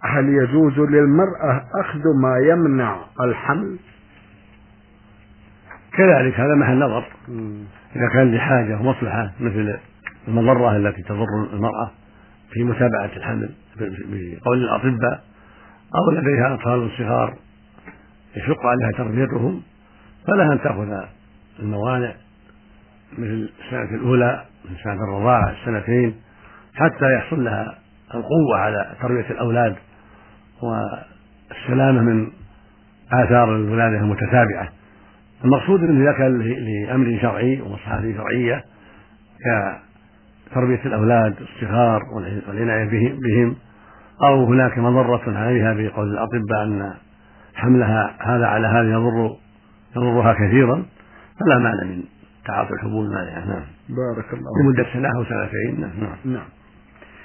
هل يجوز للمرأة أخذ ما يمنع الحمل؟ كذلك هذا محل نظر. إذا كان لحاجة ومصلحة مثل المضرة التي تضر المرأة في متابعة الحمل بقول الأطباء، أو لديها أطفال صغار يشق عليها تربيتهم، فلها أن تأخذ الموانع مثل السنة الأولى من سنة الرضاعة، السنتين، حتى يحصل لها القوة على تربية الأولاد والسلامة من آثار الولادة المتتابعة. المقصود أنه إذا كان لأمر شرعي ومصلحة شرعية كتربية الأولاد الصغار والعناية بهم، أو هناك مضرة عليها بقول الأطباء أن حملها هذا على هذا يضرها كثيرا، فلا مانع من تعاطي الحبوب المانعة. نعم. بارك الله لمدة سنة أو سنتين. نعم.